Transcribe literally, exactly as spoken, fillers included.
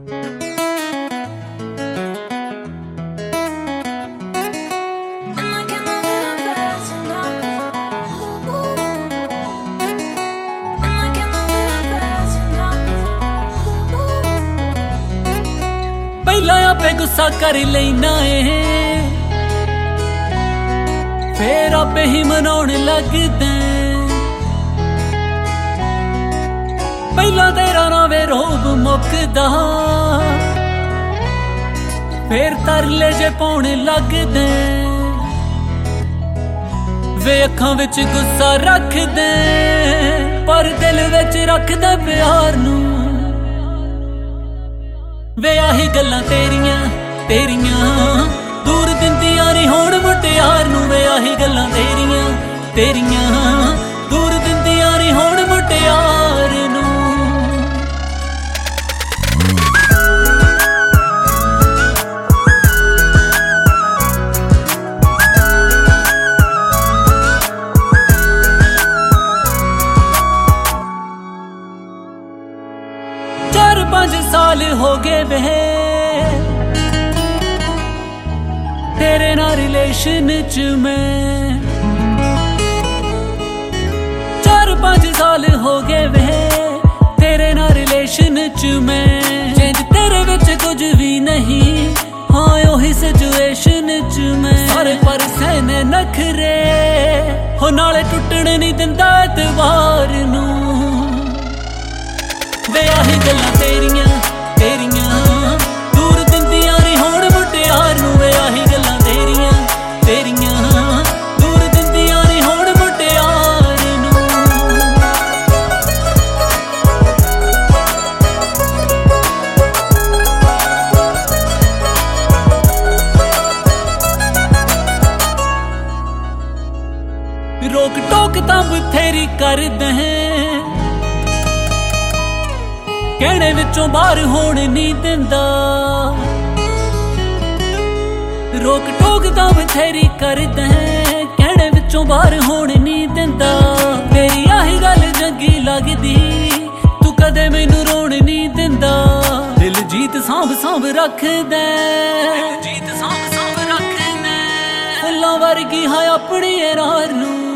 पहला आपे गुस्सा कर लेना है, फिर आपे ही मनाने लगदे। पहला तेरा नावे रोब मुकदा, फिर तरले जे पाने लगदे। वे अखां विच गुस्सा रख दे, पर दिल विच रख दे प्यार नूं। वे आही गल्लां तेरियां तेरियां दूर दिंदियां नहीं होण मुटियार नूं। वे आही गल्लां तेरियां तेरियां दूर दिंदियां नहीं होण मुटियार नूं। चार पांच साल हो गए वे तेरे ना रिलेशन च मैं। चार पांच साल हो गए वे तेरे ना रिलेशन च मैं। चेंज तेरे विच कुछ भी नहीं, हाँ ओही सिचुएशन च मैं। सारे पर सहने नखरे हो, नाले टुटण नहीं दिंदा एतवार नूं। वे आही गल्लां तेरियां तेरियां दूर दिंदियां नहीं होण मुटियार नूं। वे आही गल्लां तेरियां तेरियां दूर दिंदियां नहीं होण मुटियार नूं। रोक टोक तां बथेरी करदे, कहने विचों बाहर होण नहीं दिंदा। रोक टोक तां बथेरी करदे, कहने विचों बाहर होण नहीं दिंदा। तेरी आही गल चंगी लगदी, तू कदे मैनू रोण नहीं दिंदा। दिल जीत सांभ सांभ रखदे, जीत सांभ सांभ रखदे। फुल्लां वर्गी हां अपनी यार नूं।